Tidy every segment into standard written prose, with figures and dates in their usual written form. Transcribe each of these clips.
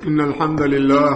إن الحمد لله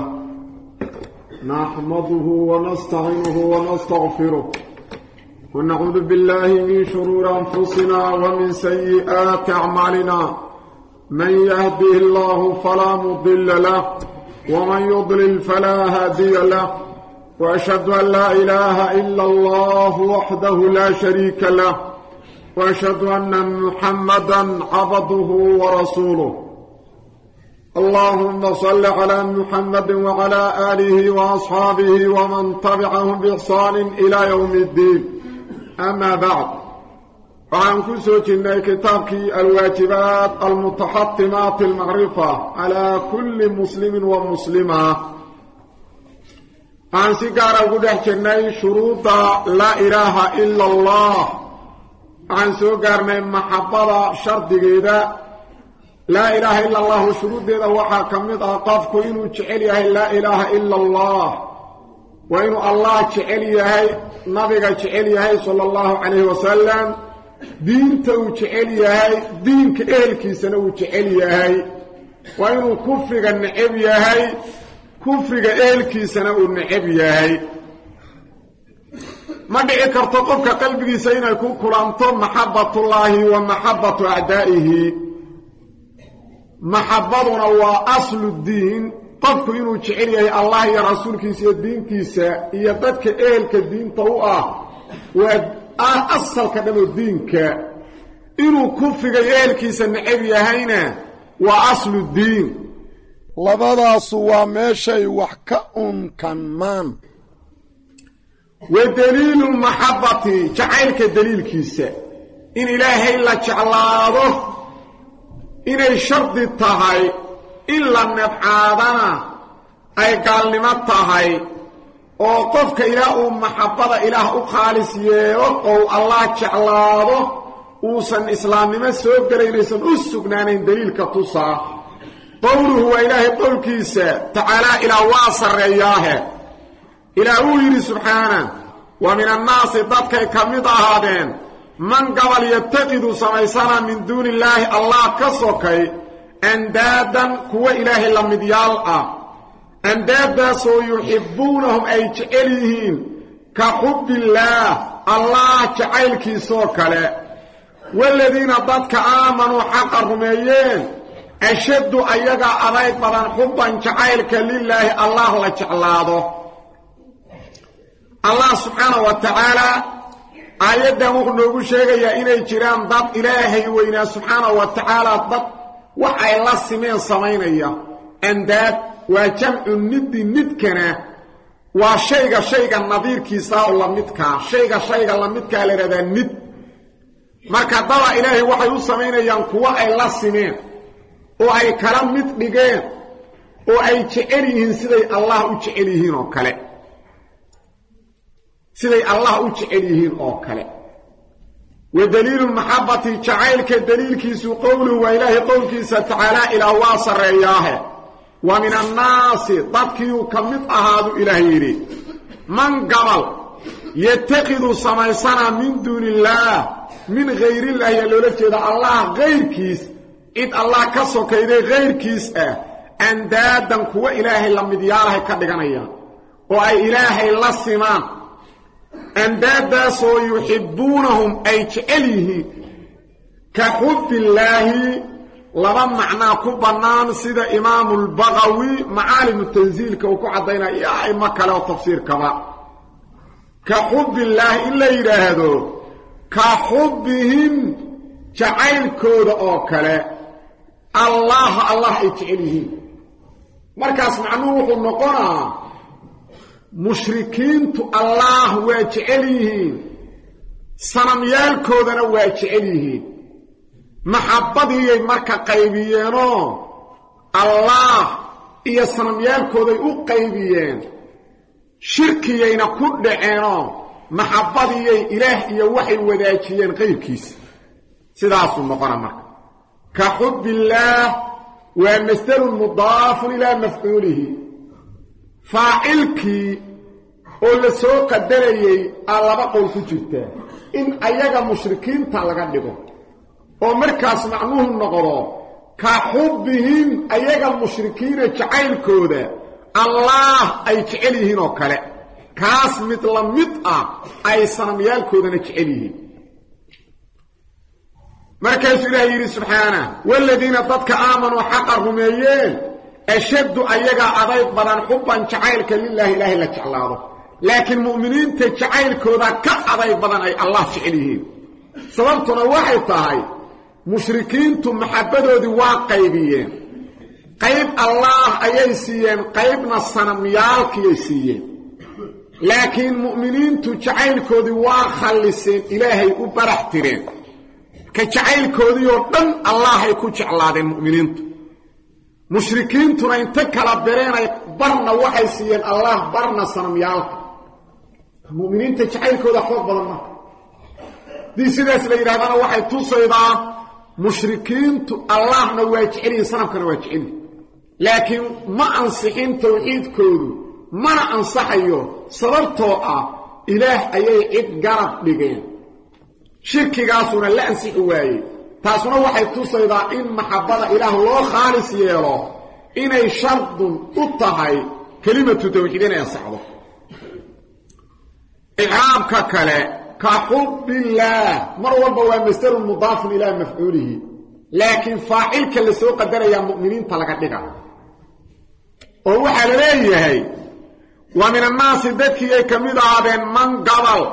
نحمده ونستعينه ونستغفره ونعوذ بالله من شرور أنفسنا ومن سيئات أعمالنا من يهده الله فلا مضل له ومن يضلل فلا هادي له وأشهد أن لا إله إلا الله وحده لا شريك له وأشهد أن محمدا عبده ورسوله اللهم صل على محمد وعلى آله وأصحابه ومن تبعهم بإحسان إلى يوم الدين أما بعد فعن كسوتنا كتابك الواجبات المتحطمات المعرفة على كل مسلم ومسلمة عن سيقارة قدحكنا شروط لا إله إلا الله عن سيقارنا محبة شرط جيدة لا إله إلا الله شروط ذا وحا كمد أقافك إنه تشعليه لا إله إلا الله وإنه الله تشعليه نبيك تشعليه صلى الله عليه وسلم دينته تشعليه دينك إلكي سنو تشعليه وإنه كفرك النعبيه كفرك إلكي سنو النعبيه ما بإكر تقفك قلبك سينا يكون كرامتون محبة الله ومحبة أعدائه محبتنا هو أصل الدين قفك إنه تشعريه الله يا رسول كيسا الدين كيسا يبدك إيلك الدين طوء وأصل كدام الدين إنه كفك إيلك كيسا نعبيه هنا وأصل الدين لبدا سوى ماشي وحكاء كمان ودليل المحبة جعلك دليل كيسا إن إلهي إلا جعلاده inay shardi tahay illa nabcaadana ay gaalnimo tahay oo qofka ilaa uu maxabada ilaah u khaalis yeelo oo Allah jeclaado uusan islaamnimo soo galeynaysan u sugnaanayn daliilka tusaa qowluhu wa ilaahi qowlkiisa ta'ala ila waasarayaahe ilaahu yiri subhana wa min an-naasi dadka kamid ahaadeen من قبل يتقد سميسانا من دون الله الله كسوكي اندادا كو إله لمديال اندادا سو يحبونهم أي جعليهين كحب الله الله جعل كيسوكالي والذين ضدك آمنوا حق الرميين أشد أيقا أريد بدن حبا جعلك لله الله لجعلاده الله سبحانه وتعالى آيادا وقنوغو شيغايا إنay jiraan dad ilaahay weyna subhanahu wa ta'ala dad waxay la simeen sameynaya andaad waa jamcu nidkana waa shayga nadiirkiisa oo la midka shayga la midka la raada nid marka daba ilaahay waxay u sameynayaan kuwa ay la simeen oo ay kala mid dhigeen oo ay jecel yihiin siday Allah u jecel yihiin oo kale سيدي الله وجعليهين أوكله ودليل المحبة جعلك دليل كيسو قوله وإله قول كيسا تعالى إلى واصر إياه ومن الناس ضدكيو كمت أهاد إلهيري من قبل يتخذ سميسانا من دون الله من غير الله يلولك إذا الله غير كيس إذ الله كسو كيدي غير كيس أندادا كو إلهي لمدياله كدغانيا وأي إلهي لسمان أندادا سو يحبونهم أي جعليه كحب الله لما معنى كبنان سيدا إمام البغوي معالم التنزيل كوكو عدينا يا إما كلا تفسير كما كحب الله إلا يرهدو كحبهم جعل كود أوكلا الله يجعله مركز معنوه النقرة مشركين الله واجعليهين صنميالكودنا واجعليهين محبتي مركا قيبيينو الله إيا صنميالكودي او قيبيين شركيين كدعينو محبتي إله إيا وحي وداجيين غير كيس سيداسو مقرى مركا كحب الله ومستر مضاف إلى مفعوله فاعلك oo la soo qadarayay alaba qowl ku jirta in ayaga mushrikiinta laga dhigo oo markaas macnuhu noqdo كحبهم أيها المشركين جعيل كودا الله أي جعليهن وكلا كاس مثل مطأ أي صنميال كودا جعليهن مركز إلهي سبحانه والذين ضدك آمنوا حقرهم أيين أشد أيها أضيط بدن حبا جعيلك لله إله إلا جعلاده لكن مؤمنين تجعيل كودا كأضيط بدن أي الله جعليهن سببتنا واحد طاي مشركين تم محبدوا دي واقعيبيين قيب الله أيسيين قيبنا الصنميالك يسيين لكن مؤمنين تجعيل كودي واخلصين إلهي أبرحترين كجعيل كودي يردن الله يكون جعلادين مؤمنين مشركين تنين تكالبرين برنا وحيسيين الله برنا الصنميالك مؤمنين تجعيل كودي حوض بلنا دي سيداس ليرادنا وحي تصيدا مشركين الله نواجعين صنمك نواجعين لكن ما أنصحين توحيد كودو ما أنصحيه صبرتوا إله أي عد قرب لغين شركي قاسونا لا أنصحوا تاسونا وحي تصيدا إن محبة إله الله خالص يلو إني شرط أطهي كلمة توحيدين يصعده إعرابك كلا كحب الله مروى البواب مستر المضاف إلى مفعوله لكن فاعلك اللي سوق قدر يا مؤمنين طلقت لك وهو حلاليه ومن الناس ذكي كمدها بين من قبل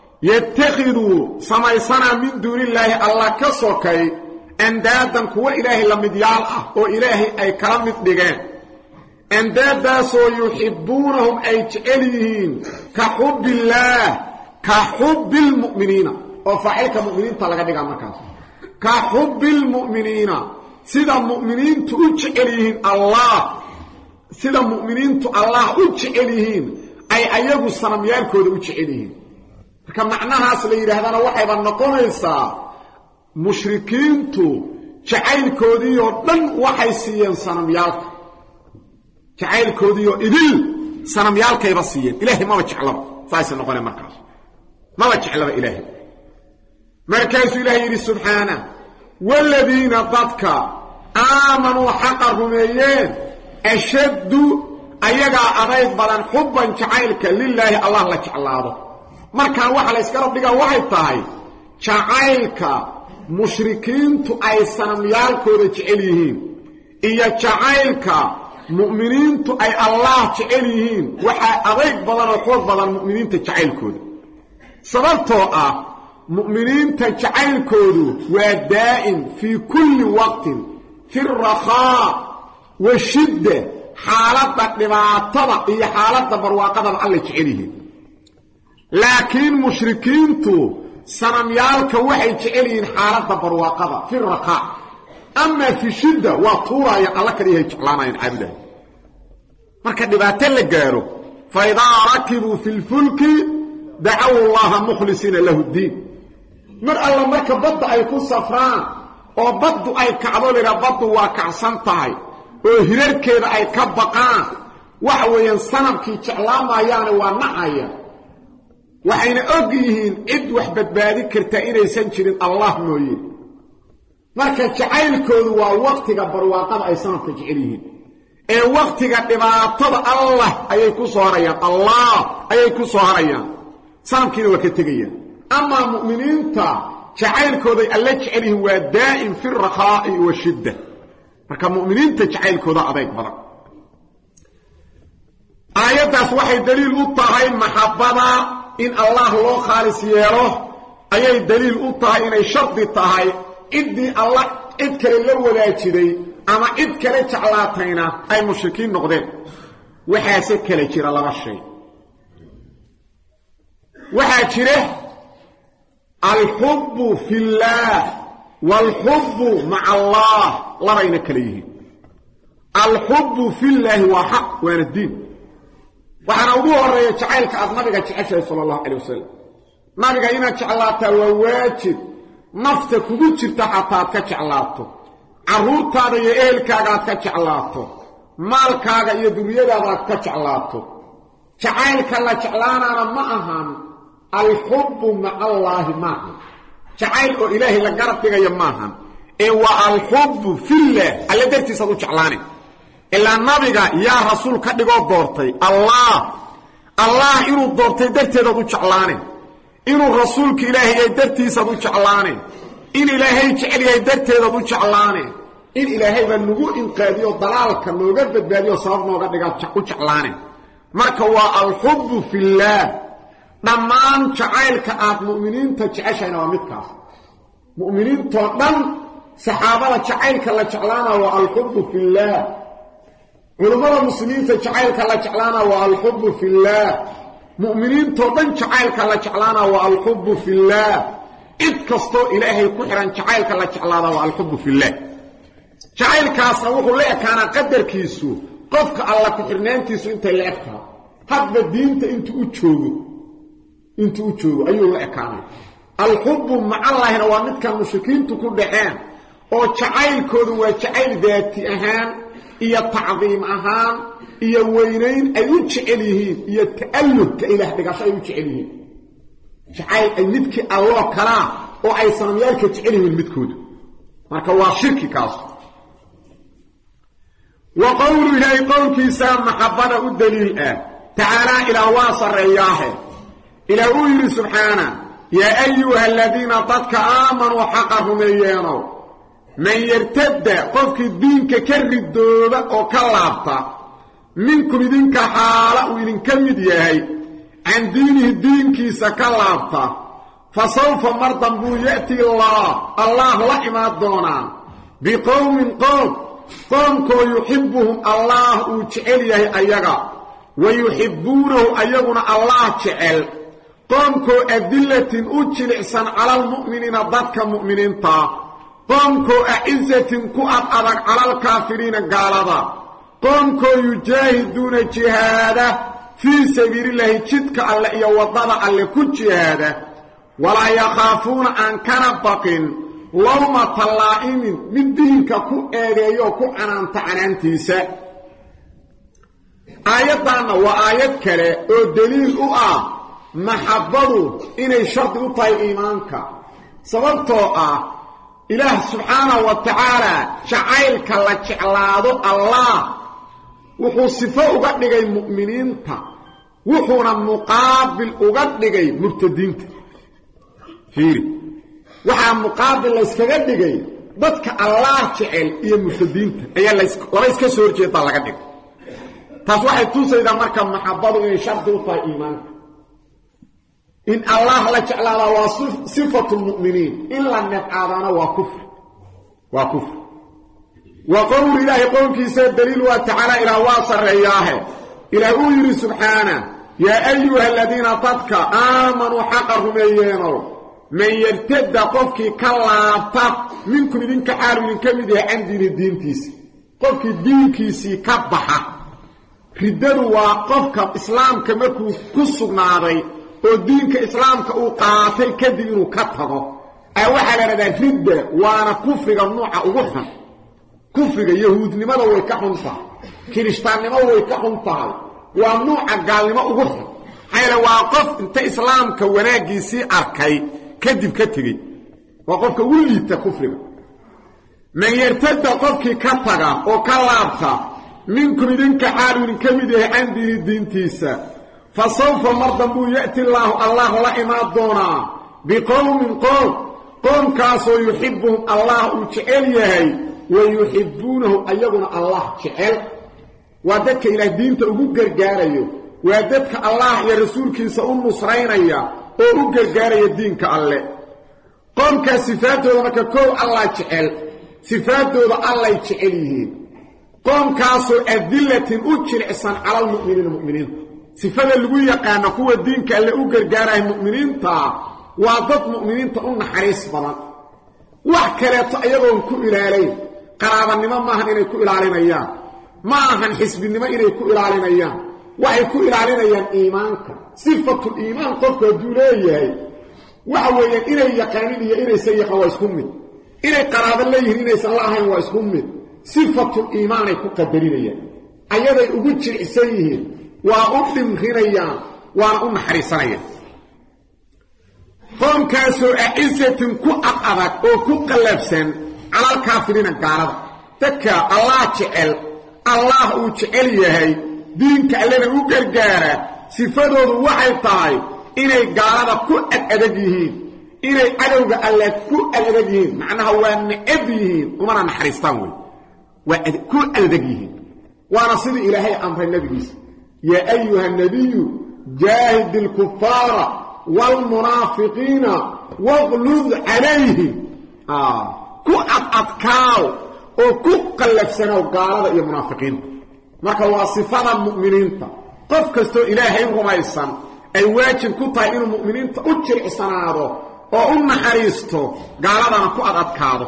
يتخذوا سميسنا من دون الله الله كسوكي اندادا كو إلهي لمديال وإلهي أي كرمت بغين اندادا سو يحبونهم أي جعليهين كحب الله كحب المؤمنين وفعلك مؤمنين طلقت لك مركز كحب المؤمنين سيدا المؤمنين تجعليهين الله سيدا المؤمنين الله أجعليهين أي أيضا الصنميال كود أجعليهين فكمعناها سليري هذا وحيبا نقول إيسا مشركين جعيل كوديو لن وحيسيين صنميال جعيل كوديو إذل صنميال كيبسيين إلهي ما بجعلب فايسا نقول مركز ما بجعلب إلهي مركز إلهي سبحانه والذين ضدك آمنوا حقهم أيين أشد أيها أغيث بلان حبا جعيلك لله الله لك الله مركا وحا ليسكرب لك واحد طاي جعيلك مشركين أي سنميال كود جعليهين إيا جعيلك مؤمنين أي الله جعليهين وحا أغيث بلان حب بلان مؤمنين تجعيل كود سببتوا مؤمنين تجعيل كود ودائم في كل وقت في الرخاء والشدة حالة لبعضها هي حالة برواقضة الله جعله لكن مشركين سنميالك وحي جعلين حالة برواقضة في الرخاء أما في الشدة وطورة الله كريه جعلانا ينعبده مركا لبعضين لقاروا فإذا ركبوا في الفلك دعوا الله مخلصين له الدين مر الله مركا بضع يكون صفران وبضع أي كعبوا لربضوا وكعسانتهاي وهريركيدا ay ka baqaan wax weeyaan sanamkii jeclaamayaan waa nacaya waxayna og yihiin cid wax badbaadi karta inaysan jirin Allah mooyee marka jacaylkoodu waa waqtiga barwaaqada ay sanamka jecel yihiin ee waqtiga dhibaatada Allah ayay ku soo harayaan Allah ayay ku soo harayaan sanamkiina waa ka tagayaan ama mu'miniinta jacaylkoodu alla jecel yihiin waa daa'im fi rakhaa'i wa shiddah marka mu'miniinta jacaylkooda adeeg badan aayadaas waxay daliil u tahay maxabada in Allah loo khaalis yeelo ayay daliil u tahay inay shardi tahay idii Allah cid kale la wadaajiday ama cid kale jeclaatayna ay mushrikiin noqdeen waxaase kale jira laba shay waxa jira al-hubbu fillah والحب مع الله لا بين كليه الحب في الله وحق وين الدين وحنا ugu horeeyo jacaylka aad nabiga jeceshay sallallahu alayhi wasallam nabiga ina jeclaata waa waajib nafta kugu jirta xataa ka jeclaato caruurtaada iyo eelkaaga aad ka jeclaato maalkaaga iyo duriyadaada aad ka jeclaato jacaylka la jeclaanaana ma ahan الحب مع الله معه جعيل إلهي لقرب تغير ماهن والحب في الله ألا درتي صدو جعلاني إلا النبي يا رسول كدغو دورتي الله إنو دورتي درتي صدو جعلاني إنو رسولك إلهي درتي صدو جعلاني إن إلهي جعلي درتي صدو جعلاني إن إلهي بنغو إنقاذيو ضلالك نوغا بدباديو صاب نوغا دغا جعلاني marka waa alhubbu fillah dhamaan jacaylka aad mu'miniinta jeceshayna waa midkaas mu'miniinta dhan saxaabada jacaylka la jeclaana waa alhubbu fillah culimada muslimiinta jacaylka la jeclaana waa alhubbu fillah mu'miniinta dhan jacaylka la jeclaana waa alhubbu fillah id kasto ilaahay ku xiran jacaylka la jeclaada waa alhubbu fillah jacaylkaasna wuxuu leekaana qadarkiisu qofka alla ku xirnaantiisu inta la egtaa hadba diinta intu u joogo ayuu la ekaanay alhubbu ma'a allahna waa midka mushrikiintu ku dhaceen oo jacaylkoodu waa jacayl daati ahaan iyo tacdiim ahaan iyo weynayn ay u jecel yihiin iyo ta'alluhka ilaah dhigasho ay u jecel yihiin jacayl ay midkii Allah kala oo ay sanamyaalka jecel yihiin midkoodu marka waa shirki kaas وقول إلهي قول كيسان محبنا الدليل تعالى إلى واصر إياه إلى أولي سبحانه يا أيها الذين قدك آمنوا حقهم إيانو من يرتد قفك الدين كرد دوبة وكاللابطة منكم دينك حالة وإذن كمد ياهي عن دينه الدين كيسا كاللابطة فسوف مرضا بو يأتي الله لحما الدونا بقوم قومكو يحبهم الله وجعله أيغا ويحبونه أيغنا الله جعل قومكو أذلة أجلعسا على المؤمنين ضدك مؤمنين قومكو أعزة كؤب أبك على الكافرين قالوا قومكو يجاهدون جهاده في سبيل الله جدك الله يوضع الله كل جهاده ولا يخافون أن كان بقين لوما طلائم من دينك كو ايريو كو عنانت عنانتيسا آياتنا وآيات كلا او دليل محبضو إني شرط طي إيمانك سببتو إله سبحانه وتعالى شعيلك لجعلاده الله وحو صفاء قدقى المؤمنين وحونا مقابل قدقى مرتدين فيري waxaa muqaabil la iskaga dhigay dadka Allah jecel iyo murtadiinta ayaa la iska soo horjeeda laga dhigay taas waxay tusaydaa marka maxabadu inay shardi u tahay iimaanka in Allah la jeclaado waa sifatu mu'miniin in la nafcaadana waa kufr wa qawlu ilaahi qawlkiisa daliil wa ta'ala ila wasariyaahe ila yuri subhana ya ayyuha alladhina tadka amanu haqqahum ayyano من يرتد قفك كلابتا منكم إذن كحال من كمده عن دين تيسي قفك دين كيسي كبحة رددوا قفك إسلام كمكو كسونا عضي ودين كإسلام كأقاتل كدين كتغو أوحل لدى ردة وانا كفر النوع أغفر كفر يهود لماذا هو يكحنطا كريشتان لماذا هو يكحنطا والنوع قال لما أغفر حيلا واقف انت إسلام كوناجي سي أركي كدب كتغي وقفك ولي تكفر من يرتد قفك كتغا وكلابتا منكم إذنك حال كمده عن دين تيسا فسوف مرضا بو يأتي الله لئما الدونا قوم كاسو يحبهم الله وجعل يهي ويحبونه أيضنا الله جعل وادتك إلى الدين تأبو قرقاريو وادتك الله يا رسول كيسا النصرين اياه oo u gargaaraya diinka alle qomka sifaadooda marka koow Allah jecel sifaadooda Allah jecel yihiin qomkaasoo adillatin u jilicsan ala mu'miniin sifada lagu yaqaan kuwa diinka alle u gargaaraya mu'miniinta waa dad mu'miniinta u naxariis badan wax kale ayagoo ku ilaalay qaraabanimo maahan inay ku ilaalinayaan maahan xisbinimo inay ku ilaalinayaan waxay ku ilaalinayaan iimaanka sifatul iimaan qofka duuleeyahay waxa weeyaan inay yaqaanin iyo inay sayxo waa isku mid inay qaraabo leeyihiin inay salaahayn waa isku mid sifatul iimaan ay ku qadarinayaan ayaday ugu jiricsan yihiin waa u dhimrinayaan waa u naxariisanayaan qomkaasoo acisatin ku adag oo ku qalabsan على الكافرين قالوا تكا الله جعل الله جعل يهي دينك اللي وقرقارة صفاته وحي طاي إني قالوا كل أدبيهين إني أدوك الله كل أدبيهين معناها هو أن أبيهين ومنا نحرستان وكل أدبيهين ونصير إلهي أمر النبي يا أيها النبي جاهد الكفار والمنافقين واغلظ عليهم كو أتكاو أو كو قلب سنة وقالوا يا منافقين marka waa sifada mu'miniinta qof kasto ilaahay rumaysan ay waajib ku tahay inuu mu'miniinta u jilcisanaado oo u naxariisto gaaladana ku adadkaado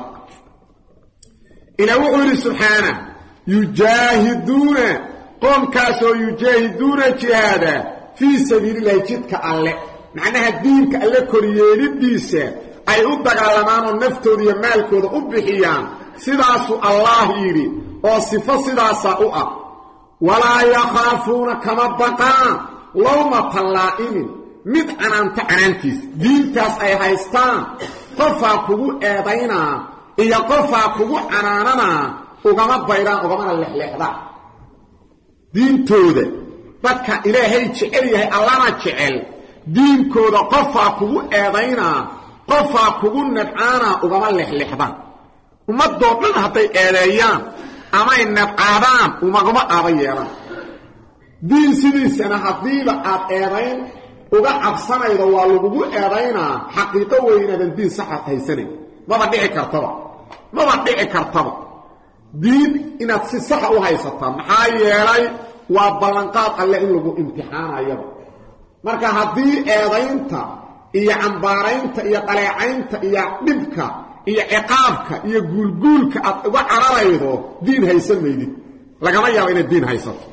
ilaahu wuxuu subhana yujahiduna qomkaasoo yujahiduna jihada fi sabilillahi jidka alle macnaha diinka alle koriyeelidiisa ay u dagaalamaan oo naftooda iyo maalkooda u bixiyaan sidaasu allah yiri oo sifo sidaasa u ah ولا يخافون كما بقى لومة اللائم مد عنانت عنانتيس دينتاس اي هايستان قفا كوغو ايدينا ايا قفا كوغو عناننا وغما بيران وغما اللحلحدا دين توده بدكا إلهي جعل يهي اللهنا جعل دين كوده قفا كوغو ايدينا قفا كوغو ندعانا وغما اللحلحدا ومدو من هطي ايديان أما إنك آدام ومقوم آبيانا دين سيدي سنة حبيبة آب آبين وقا عبصانا إذا والوغو آبينا حقيقة وإن دين صحة هيساني ما بديعي كرطبة دين إنك صحة وهيسطان محايا لي وبلنقات الله إنه امتحانا يبا marka hadii eedaynta iyo cambaaraynta iyo qaleecaynta iyo dhibka iyo ciqaabka iyo guulguulka aad uga cararaydo diin haysan meeyid lagama yaabo in diin haysato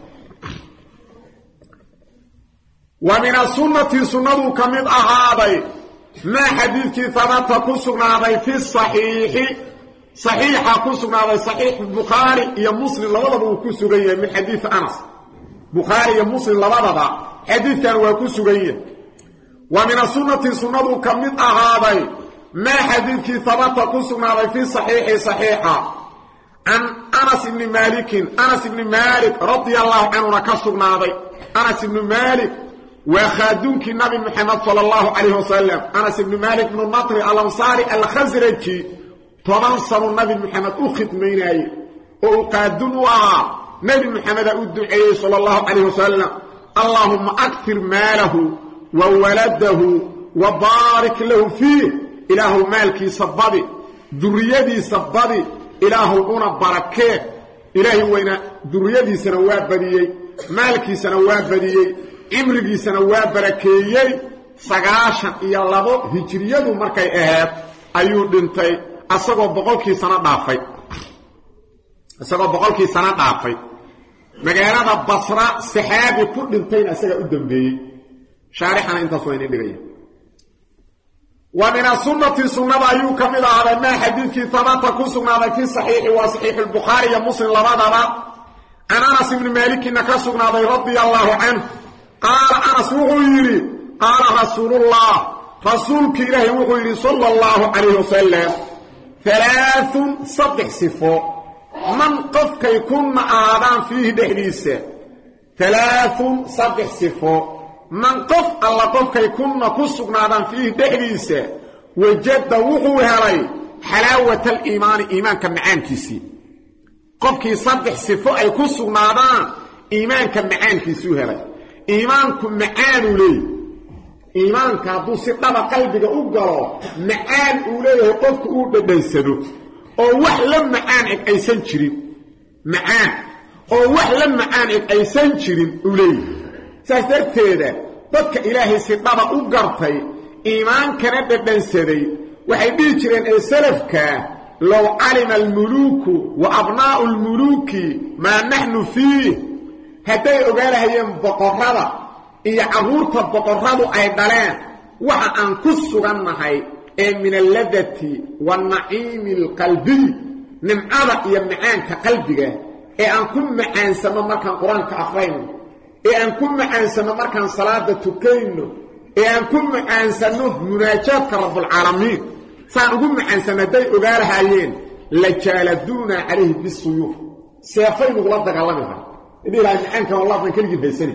wa min as-sunnati sunnadu kamid ahaaday ma hadithki thabata kusugnaaday fi sahiha kusugnaaday sahih bukhari iyo muslim labadaba uu kusugan yahay min hadith anas bukhari iyo muslim labadaba حديثاً وكسوغيه ومن السنة سنة كمد أهاضي ما حديث ثبت كسوغنا في صحيحة عن أنس بن مالك رضي الله عنه نكسوغنا أنس بن مالك وخادونك النبي محمد صلى الله عليه وسلم أنس بن مالك بن النطر الأنصاري الخزرجي تنصر النبي محمد أخذ ميناي وقادنوا نبي محمد أدعي صلى الله عليه وسلم اللهم أكثر ماله وولده وبارك له فيه إله مالك صبدي ذريتي صبدي إله أنا بركة إلهي وين ذريتي سنوات بديي مالكي سنوات بديي عمري سنوات بركيي سغاشا إيا لابو هجريته مركي أهاب أيو دنتي أساقو بقولكي سنة دافي magaalada basra saxaabi ku dhintay asaga u dambeeyay shaarixana inta soo inay dhigay wa min as-sunnati sunnada ayu kamida hada ma hadithki thabata kusugnaada fi sahih wa sahih al-bukhari ya muslim labadaba anas ibn malik inaka sugnaada radiyallahu anhu qala anas wuxuu yiri qala rasulullah rasulki ilaahi wuxuu yiri sallallahu alayhi wasallam thalathun sabih sifo من قفك يكون آدم فيه دحديسة 3 صدح صفو من قف الله قفك يكون كسقنا آدم فيه دحديسة وجد وحو هلي حلاوة الإيمان إيمان كمعان كيسي قفك صدح صفو أي كسقنا آدم إيمان كمعان كيسي هلي إيمان كمعان لي إيمان كابو سقنا قلبك أقرأ معان أوليه قفك أوليه بيسدو oo wax la macaan aysan jirin macaan oo wax la macaan aysan jirin ulay saas darteeda dadka ilaahay si dhaba u gartay iimaankana dhadhansaday waxay dhigi jireen ee salafka law alima al muluku wa abnaa'u al muluki ma nahnu fihi haday ogaanayeen boqorada iyo caruurta boqoradu ay dhaleen waxa aan ku sugannahay من اللذة والنعيم القلبي نمعضة يمعانك قلبك أنكم معان سما مركان قرآن كأخرين أنكم معان سما مركان صلاة تكين أنكم معان سنه مناجات رب العالمين سأنكم معان سما دي أغارهايين لجالدونا عليه بالسيوف سيفين وغلط دقالمها إذا لا يمعنك والله من كل جد بيسني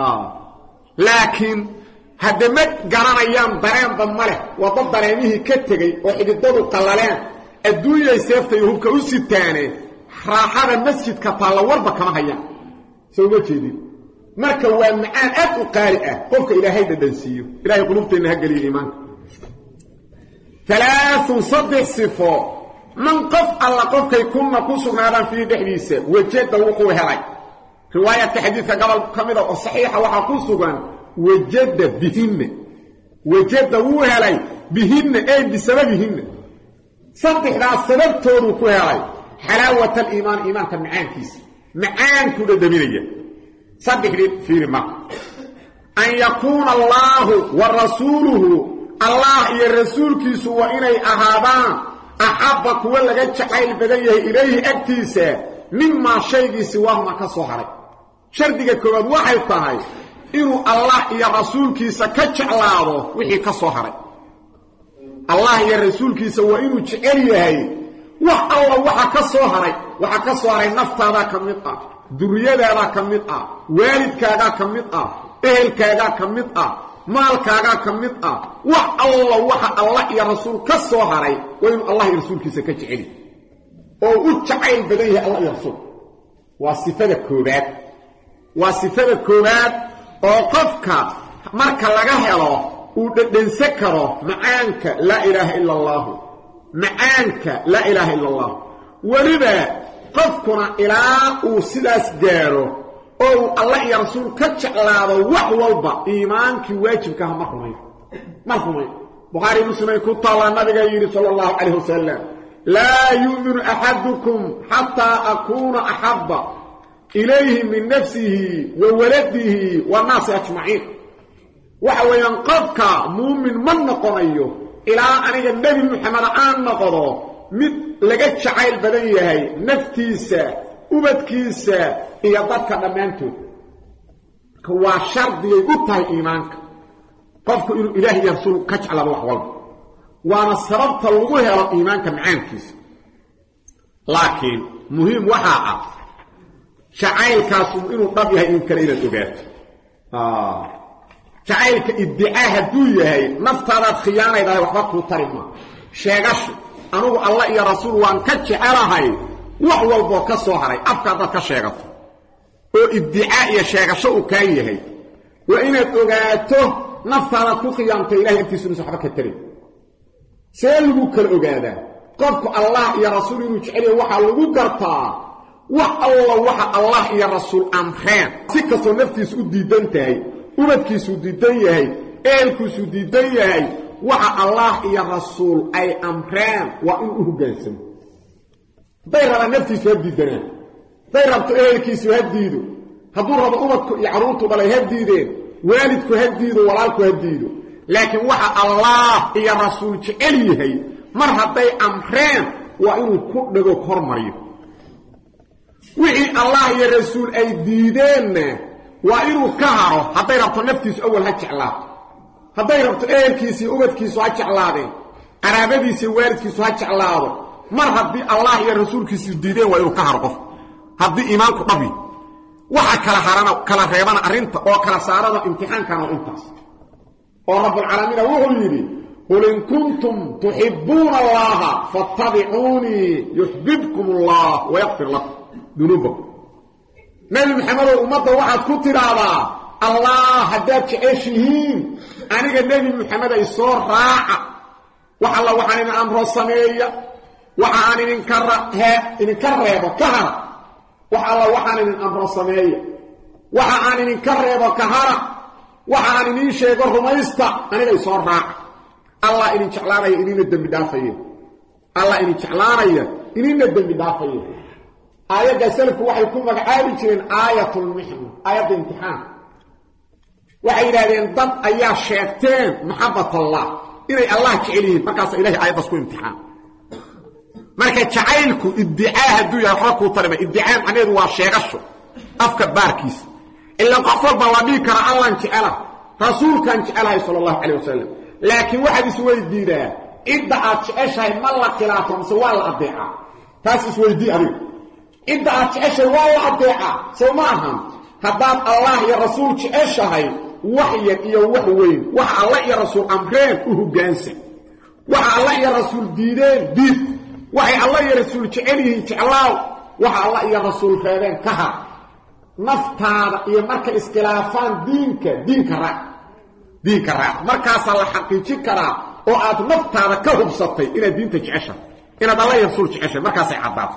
لكن هذا ما قرار أيام درين ضمله وضد درينه كتغي وحددوا قلالان الدنيا سيفته يهوب كأوسي الثاني راح المسجد كطالة وربا كما هيا سوى كذي مركا ومعان أكو قارئة قفك إلى هيدا دنسيو إلهي قلوبت إنها قليل الإيمان 3 صدق صفات من قف الله قفك يكون نقص نارا في دحديثه وجد وقوه هلاي رواية حديثة قبل كاملة وصحيحة وحقوصها وجد وجد وقوه هلاي بهن أي بسببهن صدق لا سبب توروكوه هلاي حلاوة الإيمان إيمانك معان كيس معان كل دمينية صدق لي في الماء أن يكون الله ورسوله الله يا رسول كيس وإني أهابان أحبك ولا قد شعيل بديه إليه أكتيسا مما شيء سواه كصهري شردك كبد واحد طهي إنه الله يا رسول كيس كتشعلاده وحي كصهري الله يا رسول كيس وإنه شعيله الله وحا كصهري نفط هذا كمطة درية هذا كمطة والدك هذا كمطة أهلك هذا كمطة مالك هذا كمطة الله يا رسول كصهري وإن الله يا رسول كيس كتشعيله أو أتشعيل بديه الله يا رسول وصفة الكوبات وقفك مركا لغاهله ودنسكره معانك لا إله إلا الله معانك لا إله إلا الله ولذا قفكنا إلى أسلاس جاره أو الله يا رسول كتشعلاده وحوالبا إيمانك واجبك مرحمين بخاري مسلم يقول الله النبي صلى الله عليه وسلم لا يؤمن أحدكم حتى أكون أحب إليه من نفسه وولده والناس أجمعين وهو ينقضك مؤمن من نقضيه إلى أن النبي محمد آن نقضه لقد شعيل بديه نفتيسة وبدكيسة يضدك دمانته هو شرط يقطع إيمانك قفك إنه إلهي يرسل كجعل الوحوال وانا سببت الوضوح إيمانك معانكيس لكن مهم وحاقة شعيل كاسم إنه طبيعي إنك إلى الأبات شعيلك ادعاها الدوية نفترض خيانة إذا وحبكه طريقنا شاقش أنه الله يا رسول وان كجعلها وحوى البوكة صهري أفكار ذلك شاقته وادعاء يا شاقشه كايه وإن الأباته نفترض خيانة إلهي أنت سنو صحبك التريد سيلوك الأبادة قفك الله يا رسول يجعله وحا لغو قرطا الله يا رسول أمخان سكة نفتيس أديدانتهي أمدكيس أديدانيهي إلكيس أديدانيهي وحا الله يا رسول أي أمخان وإنه قاسم داير على نفتيس هديدنا داير ربط إلكيس هديدو هدور ربط أمدك يعروتو بلا هديدين والدك هديدو ولالك هديدو لكن وحا الله يا رسول جعليهي مرحبا أمخان وإنه كدغو كورمريو وحي الله يا رسول أي ديدين وإنه كهره حتى يربط نفتيس أول هجعلات حتى يربط إيركيسي أبدكيس هجعلاتين قرابديسي والدكيس هجعلاتين مرحبا الله يا رسول كيسي ديدين وإنه كهره هذا إيمانك طبي وحا كلا ريبانا أرنت أو كلا سارة امتحان كانوا انتاس ورب العالمين وغيري قل إن كنتم تحبون الله فاتبعوني يحببكم الله ويغفر لكم ذنوبكم نبي محمد وأمته واحد كتر على الله هداك عيشهين أنا النبي محمد يصور راعة وحالله وحان إن أمره الصمية وحان إن كره وكهر وحالله وحان إن أمره الصمية وحان إن كره وكهر وحان إن شيء رميستا أنا يصور راعة الله إن شعلاني إنين الدم بدافعين الله إن شعلاني إنين الدم بدافعين آية سلف وحي يكون مقعابي جرين آية المحن آية الامتحان وحي لأن ضد أيها الشيطان محبة الله إلي الله كعليه مكاس إليه آية بسكو امتحان مركا شعيلكو ادعاها الدوية حركو طلبة ادعاهم عنه هو الشيغشو أفكار باركيس إلا قفل بوابيك رأى الله انشعله رسول كان انشعله صلى الله عليه وسلم لكن واحد يسوي الديدة ادعى تشعشها ما الله خلافهم سوى الأضيعة تاسس ويدي أبي إنت أتعشى والله أطيعه سو معهم هداد الله يا رسول تعشى وحيا إيا وحوين وحا الله يا رسول أمرين وهو جانسي وحا الله يا رسول دينين ديد وحا الله يا رسول تعليه تعلاو وحا الله يا رسول خيرين كها نفتار إيا مركا اسكلافان دينك راع مركا صلى حقيقي كرا وعاد نفتار كهب سطي إلى دين تعشى إلى الله يا رسول تعشى مركا سيعبات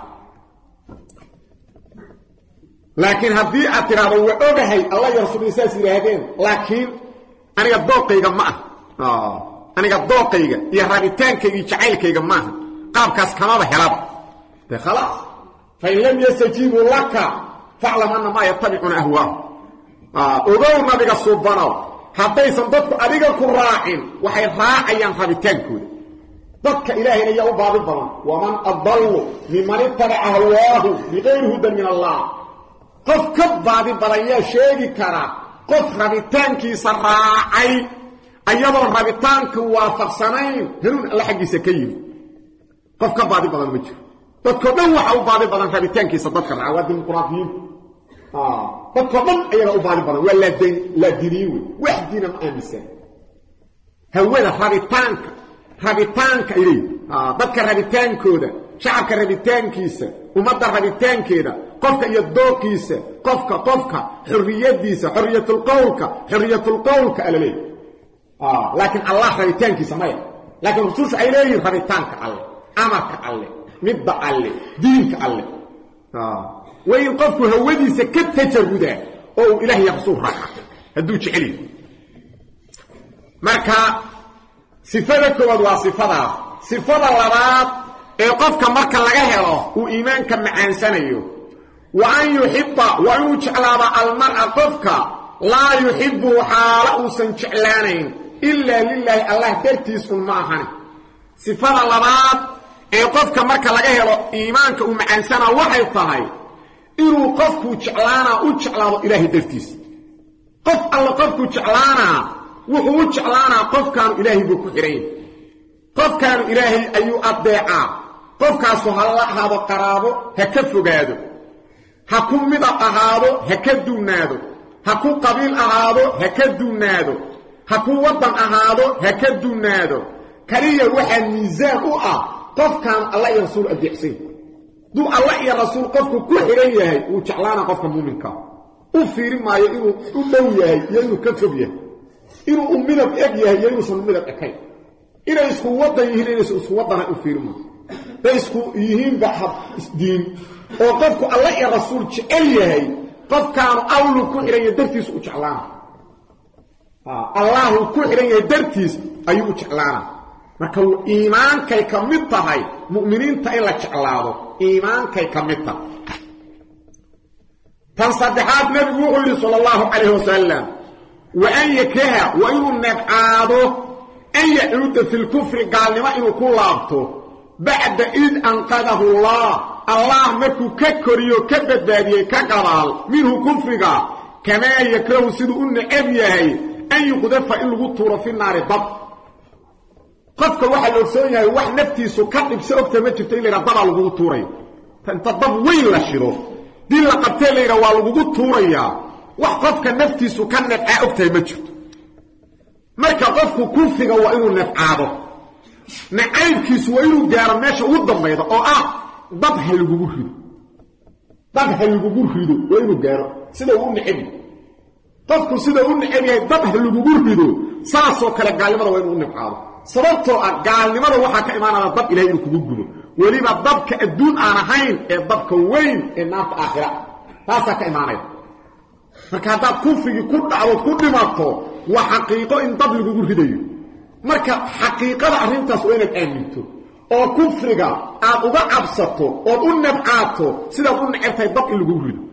لكن هدي اعتراض وأوغهي الله يا رسول إساس إلهين لكن أنا قد دوقيك معه أنا قد دوقيك يا رابطانك يجعلك معه قابكاس كمابة هلاب ده خلاص فإن لم يستجيبوا لك فاعلم أن ما يتبعون أهواه أضونا بك الصبانو حتى يسنددك أديك الراعين وحي راعيا رابطانك ضدك إلهي لي أبعض الظلام ومن أضل ممن اتبع هواه بغير هدى من الله قف كبعض البرية شيء كرا قف رابطانك سراعي أيضا رابطانك وافقسانين هنون الله حقي سكيب قف كبعض البرية مجر تتكدوح أو بعض البرية رابطانك صدقك العواد الديمقراطيين تتكدوح أيضا بعض البرية ولا لا دينيوي واحد دينا مآمسان هولا رابطانك إليه ضدك رابطانكودا شعبك رابطانكيسا ومدى رابطانكيدا قفك يدوكيسا قفك حرية القولك ألا ليه لكن الله رابطانكيسا مايا لكن رسولش إليه رابطانك الله أمرك الله مدى الله دينك الله وإن قفك هوديسا كتجردا أو إلهي يقصور راحة هدوش عليه مركا صفادك ودوا صفادة اللبات قفك مركا لغاهره وإيمانك معانسانيه وأن يحب وأن يجعل المرأة قفك لا يحبه حاله سنجعلانين إلا لله الله ترتيس معهن صفادة اللبات قفك مركا لغاهره إيمانك ومعانسانه وحيطهي إنه قفك جعلانا إلهي ترتيس قف الله قفك جعلانا وهو جعلانا قف كانوا إلهي بكحرين قف كانوا إلهي أيو أضيعا قف كاسو هلا هذا قرابو هكفو قادو هكو مدى أهادو هكدو نادو هكو قبيل أهادو هكدو نادو هكو وطن أهادو هكدو نادو كريه وحا ميزان قف كان الله يا رسول أديحسين دو الله يا رسول قفكو كحرين يهي وجعلانا قفك مؤمنك وفير ما يئنو أدو يهي يئنو كتب يهي inuu umidab eg yahay inuusan umidab ekayn inay isku wadan yihiin inaysan isku wadana u fiirmo bay isku yihiin bahab isdiin oo qofku Allah iyo rasuul jecel yahay qofkaan awlu ku xiran yahay dartiis u jeclaana Allah ku xiran yahay dartiis ayuu u jeclaana marka iimaankay ka mid tahay mu'miniinta in la jeclaado iimaankay ka mid tahay tan saddexaad nabigu sallallahu alayhi wasallam وأن يكره وإنه نبعاده أن يعود في الكفر قال لما إنه كلابته بعد إذ أنقذه الله مكو ككريو كبداديه كقرال منه كفر كما يكره سيدو أن أبيه أن يقذف إنه طور في النار ضب قفك واحد لرسوينه واحد نفتيسو كتب سأكتب مجبت إلي رضب على الغو طوري فانت الضب وين لشيره دي لقبتين إلي روى الغو طوري وقفك نفتيسو كان نبعا أكتاي مجد مركا قفك كوفك وإنو نبعاده نعيبكيس وإنو جارماشا ودميضا ضبها الجبور وإنو جارم سيدا هو نعيبي قفك سيدا هو نعيبي ضبها الجبور ساسو كلا قال لماذا وإنو نبعاده سببتو قال لماذا وحاك إيمان على الضب إلهي الكبوب ولما الضبك الدون آنهين الضبك وين النار آخرة تاسا كإيمانين marka hadaad kufrigi ku dhacdo ku dhimato waa xaqiiqo in dad lagu ridayo marka xaqiiqada arintaas waa inaad aaminto oo kufriga aad uga cabsato oo u nabcaato sida u nacabtay dad lagu rido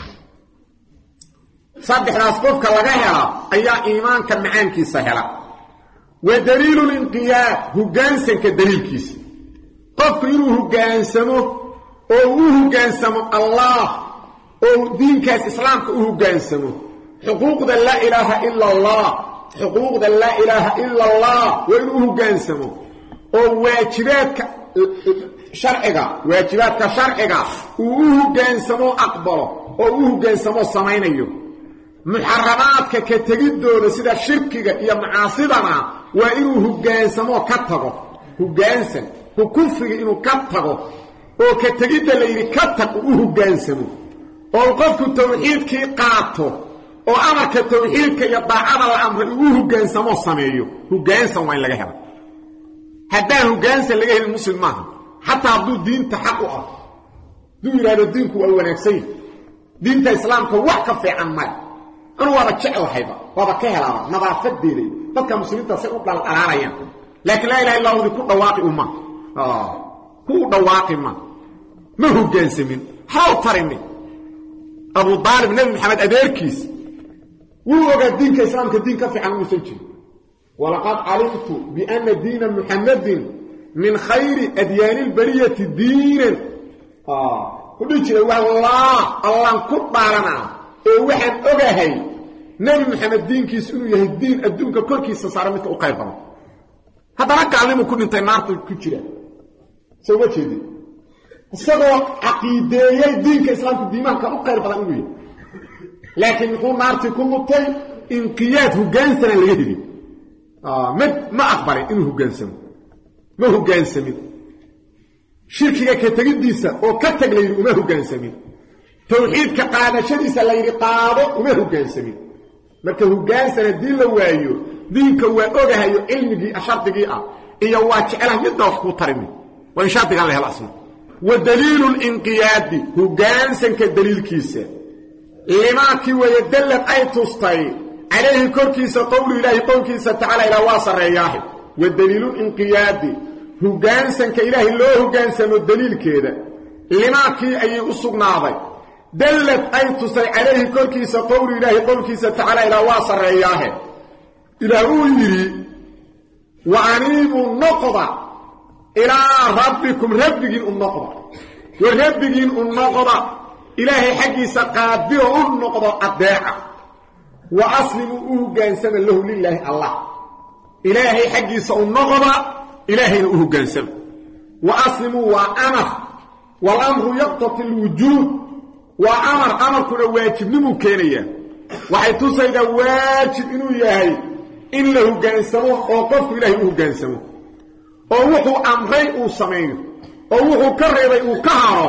saddexdaas qofka laga hela ayaa iimaanka macaankiisa hela wa daliilul inqiyaad hoggaansanka daliilkiisa qofku inuu hoggaansamo oo uu hoggaansamo Allah oo diinkaas islaamka uu hoggaansamo xuquuqda la ilaaha illa Allah wa inuu hoggaansamo oo waajibaadka sharciga waajibaadka sharciga uu hogaansamo aqbalo oo uu hogaansamo samaynayo muharramaadka ka tegidooda sida shirkiga iyo macaasidana waa inuu hogaansamo ka tago hogaansan kufriga inuu ka tago oo ka tegidda la yiri ka tag uu hogaansamo oo qofku tawxiidkii qaato oo amarka tawxiidka iyo daacada la amray uu hogaansamo sameeyo hogaansan waa in laga helo haddaan hogaansan laga helin muslim maaha xataa hadduu diinta xaq u ah duu yidhaahdo diinku waa wanaagsan diinta islaamka wax ka fiican male anu waaba jeclahayba waaba ka helaaba nadaafadeeda dadka muslimiinta say u dhaldhalaalayaan laakiin laa ilaha illa hu ku dhawaaqi umma ku dhawaaqi ma hogaansamin haw tarini abu daalib nabi maxamed adeerkiis wuu ogaa diinka islaamka diin ka fiican uusan jirin walaqad calimtu biana diina muxammadin min khayri adyaani lbariyati diinan ku dhihi jiray wallah allaan ku dhaaranaa ee waxaan ogahay nabi maxamed diinkiis inuu yahay diin adduunka korkiisa saara midka u qayb badan haddana gaalnimu ku dhintay naarta ku jira soo ma jeedin isagoo caqiideeyey diinka islaamka diimaanka u qayb badan inuu yahay laakiin muxuu naartii ku mutay inqiyaad hogaansanaan laga helin ma aqbalay inuu hogaansamo ma hogaansamin shirkiga ka tegidiisa oo ka tag la yidhi uma hogaansamin tawxiidka qaadashadiisa la yidhi qaado uma hogaansamin marka hogaansan haddii la waayo diinka waa ogahayo cilmigii shardigii ah iyo waa jecelaha midna wax kuu tarimi waa in shardigan la helo asna wa daliilu linqiyaadi hogaansanka daliilkiisa limaakii waya dallad ay tustay calayhi korkiisa qowlu ilaahi qowlkiisa tacaala ilaa waa sarreeyaahe wa daliilu linqiyaadi hogaansanka ilaahay loo hogaansamo daliilkeeda limaakii ayay u sugnaaday dallad ay tustay calayhi korkiisa qowlu ilaahi qowlkiisa tacaala ilaa waa sarreeyaahe ilaah uu yidhi wa aniibuu noqda ilaa rabbikum rabbigiin u noqda wa rabbigiin u noqda ilaahay xaggiisa qaabilo u noqdo adeeca wa aslimuu u hogaansama lahu lilaahi allah ilaahay xaggiisa u noqda ilaahayna u hogaansama wa aslimuu waa amar walamru yaqtati alwujuub waa amarkuna waajibnimuu keenayaa waxay tusaydaa waajib inuu yahay in la hogaansamo oo qofku ilaahay u hogaansamo oo wuxuu amray uu sameeyo oo wuxuu ka reebay uu ka haro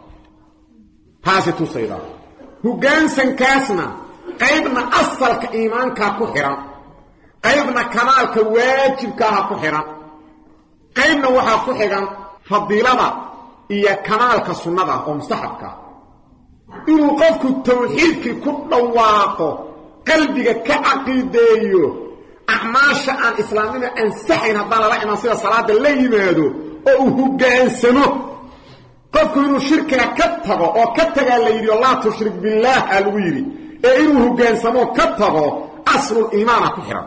taasi tusaydaa hogaansankaasna qaybna asalka iimaankaa ku xihan qaybna kamaalka waajibkaaha ku xihan qaybna waxaa ku xigan fadiilada iyo kamaalka sunnada oo mustaxabkaa inuu qofku tawxiidkii ku dhawaaqo qalbiga ka caqiideeyo acmaasha aan islaamnimo ansaxayn haddaan lala iman sida salaada la yimaado oo uu hogaansamo qofku inuu shirkiga ka tago oo ka tagaa la yidhi laa tushrik billaah aa lagu yidhi ee inuu hogaansamo ka tago asluliimaan ku xihan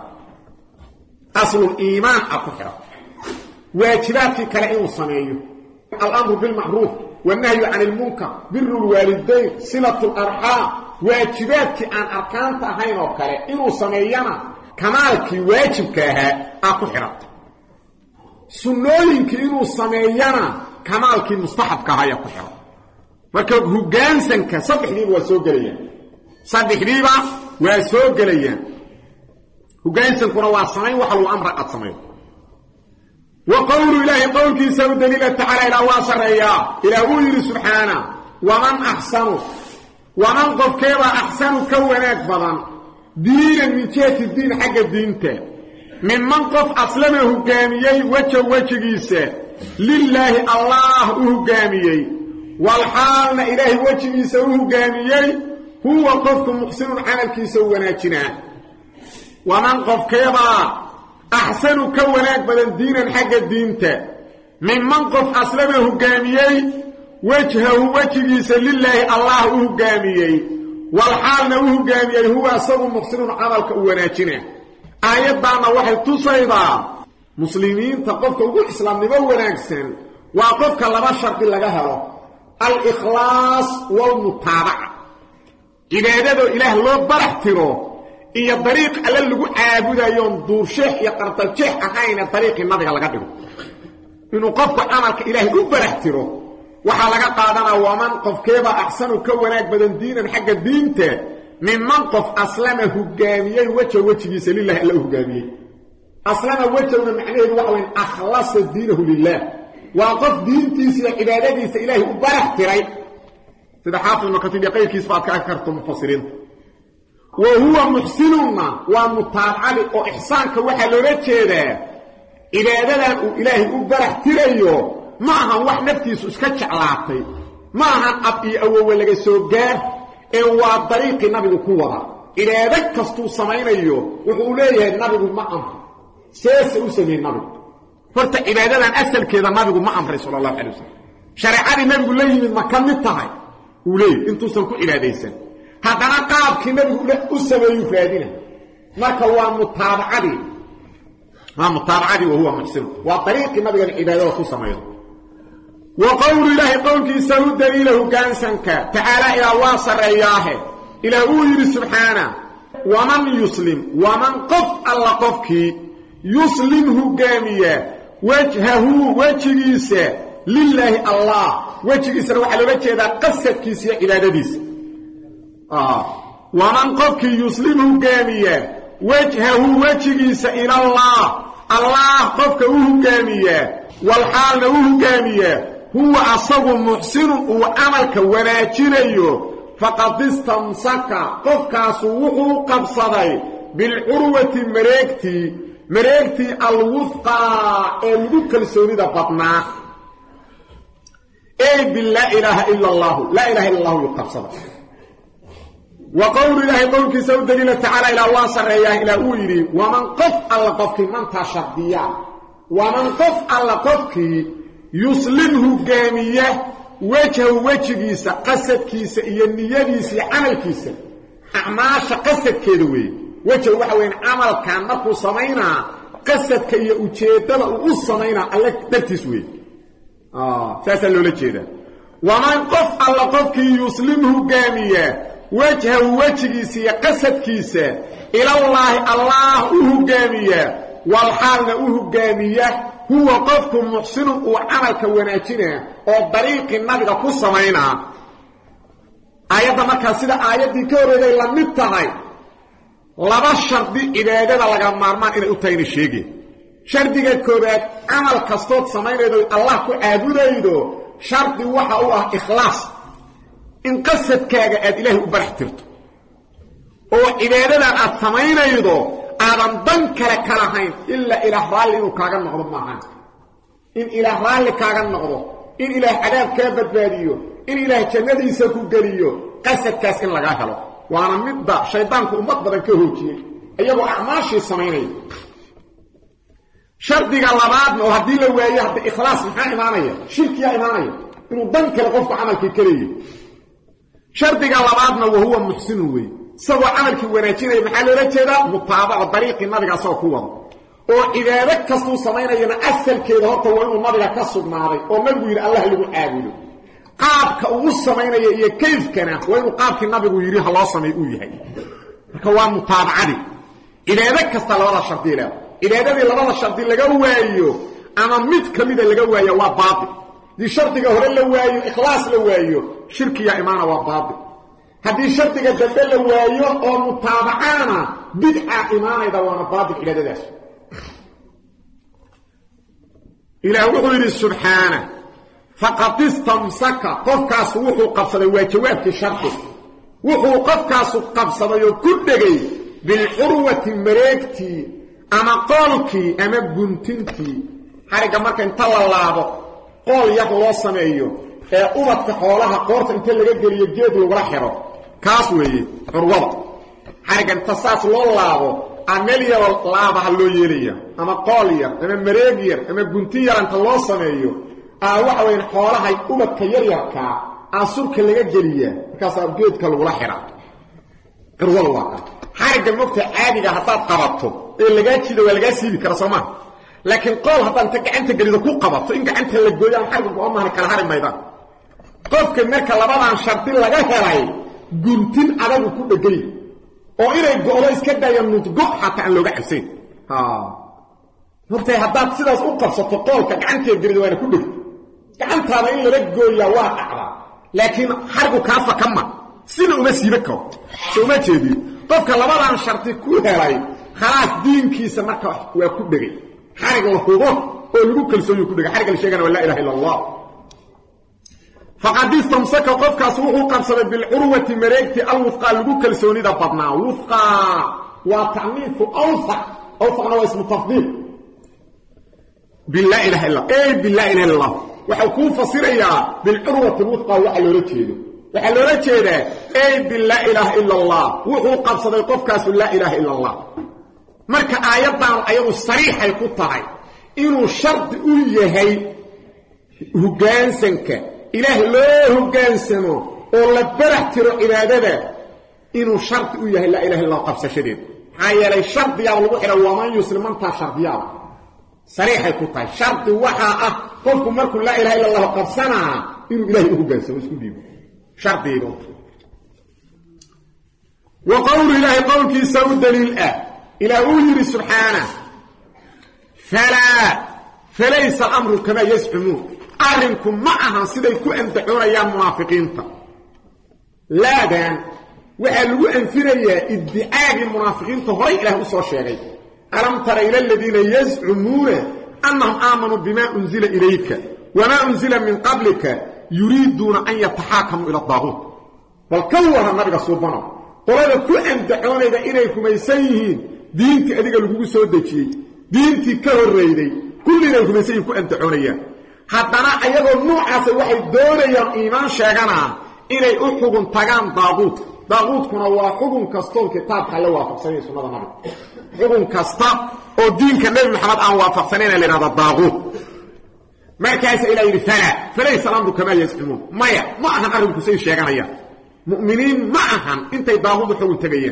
asluliimaan a ku xihan waajibaadkii kale inuu sameeyo alamru bilmacruuf والنهي عن المنكر بر الوالدين صلة الأرحام واجباتك أن أركانت أهين وكره إنه سمينا كمالك واجبك أكو حرات سنوينك إنه سمينا كمالك مستحبك هاي أكو حرات marka hogaansanka saddexdiiba waa soo galayaan saddexdiiba waa soo galayaan hogaansankuna waa sameyn waxa uu amra qad sameeyo wa qawlu ilaahi qawlkiisa daliila ta'ala ila wasaraya ila uu subhana wa man ahsanu wa man qofkeeba ahsanu ka wanaag badan diinan min jeeti diin xagga diinta mimman qof aslama hogaamiyay wajigiisa lillahi allah hogaamiyay والحالنا إلهي وجهي سوه قاميي هو قفك محسن عملك سوه ناجنا ومن قف كيبا أحسن كوناك بدل دينا حق الدين من منقف أسلمه قاميي وجهي لله الله قاميي والحالنا قاميي هو أصاب محسن عملك وناجنا آيات دعنا واحد تصيبا مسلمين تقفك وقل إسلام نبو ناكسن وقفك لبشرك لغهره الإخلاص والمتابعة إبادة إله الله برحتره إيا الطريق اللي لقوا عابدا يوم دور شيح يقرط الشيح أخاين الطريق النبي لقده inuu qofku amalka ilaahay u baraxtiro waxa laga qaadana waman qofkeeba ahsanu ka wanaag badan diinan xagga diinta mimman qof aslama hogaamiyay wajigiisa lillahi alla hogaamiyay aslama wajhuna macnaheedu waxa weyn akhlasa diinahu lillah wa qof diintiisa iyo cibaadadiisa ilaahay u baraxtiray sida xaafid ibn kathir qayrkiis baad ka karto mufassirin wa huwa muhsinuna wa mutaabali oo ihsaanka waxa loola jeedaa cibaadadan uu ilaahay u baraxtirayo ma aha wax naftiisu iska jeclaatay ma aha ab iyo awow laga soo gaar ee waa dariiqi nabigu ku wada cibaado kastuu samaynayo wuxuu leeyahay nabigu ma amr seese u sameeyay nabigu horta cibaadadan asalkeeda nabigu ma amray sallallahu alayhi wasallam shariicadii nabigu leeyahay ma kamid tahay uu leeyahay intuusan ku cibaadeysan haddana qaabkii nabigu u sameeyay raadina marka waa mutaabacadii وهو محسن وطريق النبي العبادة وصميده وقول الله قولك سود دليله كان سنك تعالى إلى واصر إياه إلى أولي سبحانه ومن يسلم ومن قف الله قفك يسلمه قامية وجهيسة لله الله وجهيسة وحل وجهه قصة كيسية إلى دديس ومن قفك يسلمه قامية وجهيسة إلى الله قفك وهجامية والحال وهجامية هو أصاب محسن وعملك وناجنيه فقد استمسك قفك سوحه قبصدي بالعروة مريكتي الوثقى المدك السوريدة بطنا أي بالله إله إلا الله لا إله إلا الله يقبصدي وقول الله قولك سود دليل تعالى إلى واصر إياه إلى أولي ومن قف على قفك من تشرديا ومن قف على قفك يسلمه قامية وجهيسة قصد كيسة ينيديسة عمل كيسة أعماش قصد كيدوي وجه وحوين عمل كان نقو صمينا قصد كي أجيدل وصمينا ألك ترتسوي سأسألوا لك كده ومن قف على قفك يسلمه قامية وجهيسة قصد كيسة إلى الله أهجامية والحال أهجامية هو قفكم محسن وعملك وناجنا وطريق النبي قصة مينا آيات مركز سيدة آيات دي كوري دي لمتهاي لبا الشرط دي إبادة لغا مارمان إلى أتين الشيقي شرط دي كوري عمل كستوت سمينا دي الله كو عابو دي شرط دي وحا هو إخلاص إن قصد كاغا آد إلهي أبرحترته وإبادة آد سمينا يدو آدم دنك لكالهين إلا إله رالي إنو كاغا نغضب معان إن إله رالي كاغا نغضب إن إله عذاب كابت باديو إن إله جنة يساكو قريو قصد كاسكن لغاهلو وانا مدى شيطانك أمت بدن كهوتي أيضو أعماشي سمينا شرط دي قلباتنا وهدي لو إياه إخلاص محا إيمانية شرك يا إيمانية إنو دنك لقفت عمل كي شرط قلباتنا وهو محسن وي سوى عملك وناجيني محل رجيدا مطابع طريق النبي سوى كوضا وإذا ركزوا سمينا ينا أسل كده هو وإنه النبي كسب معي ومنه يرى الله اللي يقابله قابك أوص سمينا كيف كان وإنه قابك النبي يريها الله سمي يقويها فكوان مطابع دي إذا ركزت لولا الشرطي له إذا دي لولا الشرطي لقوائيه أما مد كميدا لقوائيه وباطل دي شرطي قهر لقوائيه إخلاص لقوائيه شرك يا إيمان وباطل هذه شرط جدل وايو او متابعانا بدعه ايمان وانا باطل الى ذلك الى وقول سبحانه فقط استمسك قفكاس وحو قبصد وجوابك شرط وحو قفكاس قبصد يكدغي بالحروه مريكتي اما قولكي اما بنتنتي حركه marka inta la laabo qool yaq loo sameeyo ee ubadka xoolaha qoorta inta laga geliyo geed lagu xiro kaas weeye urwada xarigan tasaas loo laabo ameliya laaba loo yeelaya ama qooliya ama mareegiya ama guntiya inta loo sameeyo waxa weyn xoolaha ubadka yar yarka asurka laga geliya kaas geedka lagu xira urwada waa xarigan mugta caadiga hadaad qabato ee laga jiido waa laga siibi kara Soomaa laakiin qool hadaan ta gacanta galido ku qabato in gacanta la gooyo xarigan oo ma kala harin mayda qofka marka labadan sharti laga helay guntin adagu ku dhagay oo inay go'do iska dayan nudgo xataa aan looga xabsay hortay haddaad sidaas u qabsato qoolka gacanteed dirida waana ku dhigto gacantaada in lala gooyaa waa dhacdaa laakiin xarigu kaa fakama sina uma siiba karo soo ma jeedi qofka labadan sharti ku helay khalaas diinkiisa marka waa ku dhigay xariga la hubo oo lagu kalsooyo ku dhigay xariga la sheegana la ilaaha illa allah faqad istamsaka qofkaas wuxuu qabsaday bil urwati mareegti alwufqa lagu kalsoonida badnaa wufqa wa ta'nifu awsaqna waa ismu tafdil بالله إله إلا الله بالله إله إلا الله وحكو فصيريا بالعروة الوثقى وحلولا جيدو وحلولا جيدا بالله إله إلا الله وحو قبصد القفكاس لا إله إلا الله مركا آياتنا آيات الصريحة يقول إنه شرط أوليهي هجانسنك إله لا هجانسنو ولا برحتر إبادة إنه شرط أوليهي لا إله إلا الله قبصة شديد هاي لي شرط يا الله ومن يسلم أنت شرط يا الله صريحة كتاي شرط وحا قلكم مركم لا إله إلا الله قبصنا إنه إلهي أهجانسه واسكو ديبه شرط يدون وقول إلهي قولك يساوي الدليل إلى أولي سبحانه فليس الأمر كما يزعمون أعلمكم معها سيديكو أن تحور يا منافقين لا دان وقالوا أن فريا ادعاء المنافقين تهري إله أصوى الشيء ألم تر إلى الذين يزعمون أنهم آمنوا بما أنزل إليك وما أنزل من قبلك يريدون أن يتحاكموا إلى الطاغوت بل كوها النبي سبحانه قالوا كل أن دعونا إذا إليكم يسيهين دينك أديك لكم سودتي دينك كهريدي كل إليكم يسيهين كل أن دعونا إياه حتى أنا أيضا نوعا سواحي دوريا إيمان شاقنا إلي أحكم تغان طاغوت طاغوت كنا هو حكم كستون كتاب خلوا وافقسانية سنة النبي حكم كستا او دينك النبي محمد ان وافقسنين لهذا الطاغوت ما كايس الى رساله فليس الامر كما يزعمون ما احنا قرب كسي شيغانيا مؤمنين معهم انت طاغوت حكم تغيا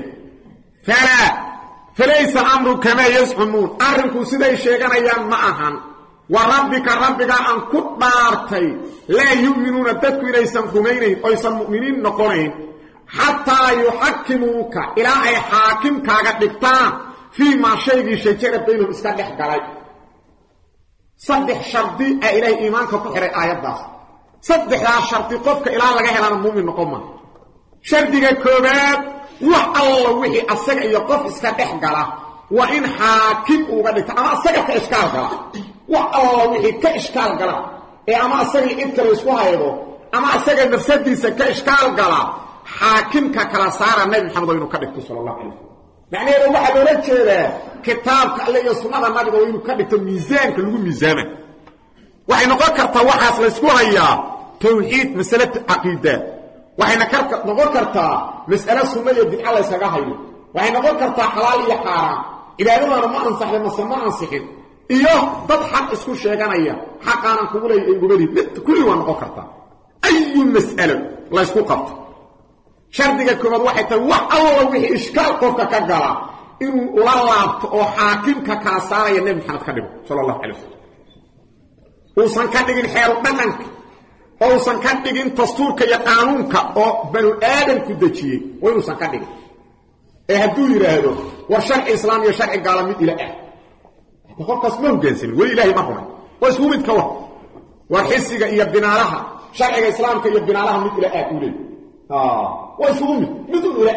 فليس الامر كما يزعمون ارنكم سيده شيغانيا معهم وربك ان كبارتي لا يؤمنون تذكر ليس مؤمنين او مؤمنين نقولين حتى يحكموك الى اي حاكم كاغا دغتان فيما شيء شجره بينهم استدح قالي صدح شرطي الى ايمانك كخير ايات داس صدح شرطي قفك الى لغا هلان مؤمن نقوم شرطيga koobaad wax alla wixii asaga iyo qof iska dhex gala waa in xaakim uga dhigto ama asaga ka iskaal gala wax alla wixii ka iskaal gala ee ama asaga inta la isku haydo ama asaga nafsadiisa ka iskaal gala حاكمك كلا صار النبي محمد انه كدغت صلى الله عليه وسلم يعني لو واحد ولا جيده كتابك الله يسمع النبي انه كدغت ميزانك لو ميزانه waxay noqon kartaa waxaas la isku hayaa tawxiid mas'ala aqeeda waxay noqon kartaa mas'ala sunnada bid'a la isaga hayo waxay noqon kartaa xalaal iyo xaraam ilaahuna ma ansaxay ma ansixin iyo dad xaq isku sheeganaya xaqana kugu leeyahay gubadii mid kulli waa noqon kartaa ay mas'ala la isku qabto shardiga koobaad waxay tahay wax alla wixii iskaal qofka ka gala inuu la laabto oo xaakimka kala saaraya nabi maxamed ka dhigo sallallahu alayhi wasallam uusan ka dhigin xeer dhaqanka oo uusan ka dhigin dastuurka iyo qaanuunka oo banu aadan ku dajiyay oo uusan ka dhigin ee hadduu yiraahdo war sharci islaam iyo sharci gaala mid ila qofkaas ma hoggaansan wali ilaahay ma rumayn waa isku mid ka war xisiga iyo binaalaha sharciga islaamka iyo binaalaha mid ila u leeyahay ويسومي بدون لا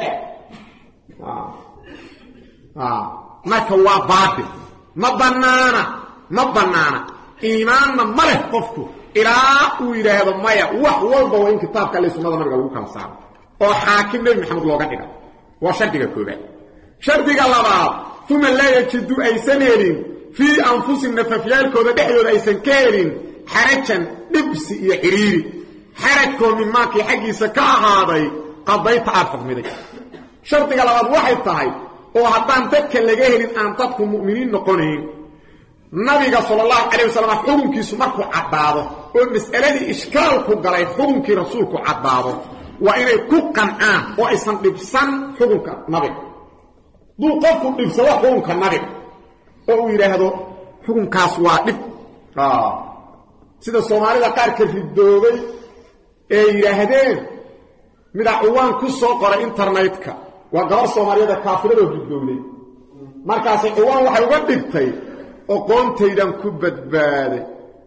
ما كوا باطل ما بنانا ايماننا ما له قفته الى ويله هذا ما wax walba waa in kitaabka la sunnada nabiga lagu kala saaro oo xaakim nabi maxamed looga dhigo waa shardiga koobaad shardiga labaad thumma la yajidu aysaneerin fi anfusihim nafafiyalkooda dhexdooda aysan ka helin xarajan dhibsi iyo xiriiri حركوا من ماكي حقي سكاهاday قضيت عفقمدي شرطك لباد waxay tahay oo hadaan dadka laga helin aan dadku muuminiin noqoneen nabiga sallallahu alayhi wasallam xukunkiisu markuu cadaado oo mas'aladii iskaal ku galay xukunkii rasuulku cadaado waa inay ku qancaan oo aysan dhibsan xukunka nabiga duu qofku dhibsado xukunka nabiga oo uu yiraahdo xukunkaas waa dhib sida Soomaalida qaar ka ridoobay ee yiraahdeen midacwaan ku soo qoray internetka waa gabar Soomaaliyada kaafirada guddoonay markaas ciwaan waxay uga dhigtay aqoontaydan ku badbaaday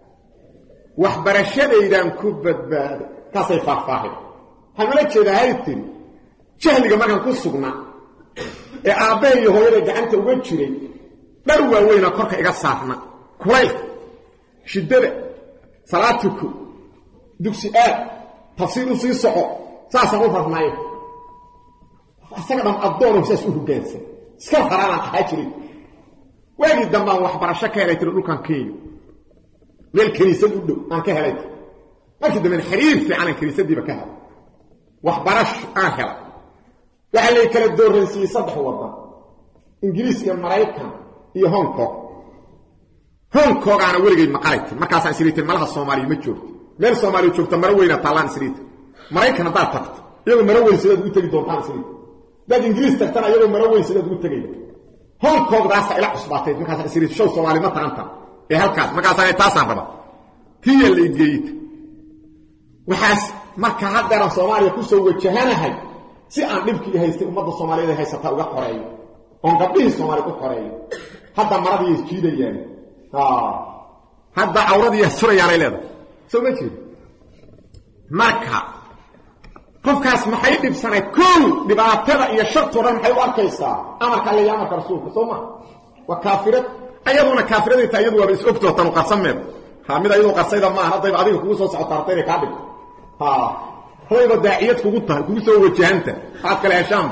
waxbarashadaydan ku badbaaday kaasay faahfaahin hamala jeeda haytin jahliga markan ku sugnaa ee aabbay iyo hooyada gacanta uga jiray dhar waaweyna korka iga saarna kulaylka shiddada salaatuku dugsi aad tafsiir u sii soco saasaan u farnaayo asaga dhan addoonu saas u hoggaansan iska haraanan ahaa jirin waagii dambaan waxbarasho ka helay tiri dhulkan kenya meel kiniisad u dhow aan ka helay markii damben xiriir fiicanan kiniisadiiba ka helay waxbarasho aan helay waxaa lay kala doorransiiyey 3 waddan ingiriis iyo maraykan iyo hong kong hong kong aana weligay maqalaytin markaasaan isriitin malaha soomaaliya ma joogto meel soomaaliya joogta mara weyna taallaan isriitin maraykan haddaad tagto iyagoo mara weyn sidaad ugu tegi doontaan isriitin dad ingiriis tagtana iyagoo mara weyn sidaad ugu tegaya hong kong daasa ila cusbaatay markaasaan isriitin show soomaali ma taanta ee halkaas markaasaan taasaan raba tiya la igeeyta waxaas marka haddeeran soomaaliya ku soo wajahanahay si aan dhibkii haystay ummadda soomaaliyeed haysata uga xoreeyo oon gabdhihii soomaaliya u xoreeyo hadda maradii isjiidayaan hadda cawradii surayaanay leedahay soo ma jeedo marka qofkaas maxay dhibsanay kow dhibaatada iyo shartoo dhan maxay u arkaysaa amarka alle iyo amarka rasuulka soo ma waa kaafirad ayaduna kaafiradayta iyadu waaba is ogtoo tanu qarsameed mid ayadoo qarsayda maaha haddayba adiga kugu soo socotaarta inay kaa dhigto hadayba daaciyad kugu tahay kugu soo wajahanta aad kale heshaan